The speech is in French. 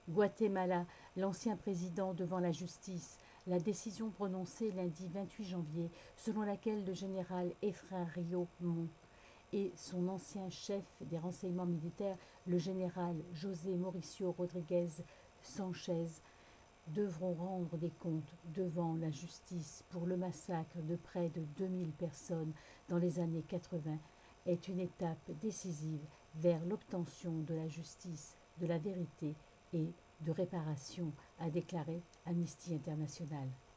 Guatemala, l'ancien président devant la justice. La décision prononcée lundi 28 janvier, selon laquelle le général Efrain Rio Mont et son ancien chef des renseignements militaires, le général José Mauricio Rodríguez Sanchez, devront rendre des comptes devant la justice pour le massacre de près de 2000 personnes dans les années 80 est une étape décisive vers l'obtention de la justice, de la vérité et de réparation, a déclaré Amnesty International.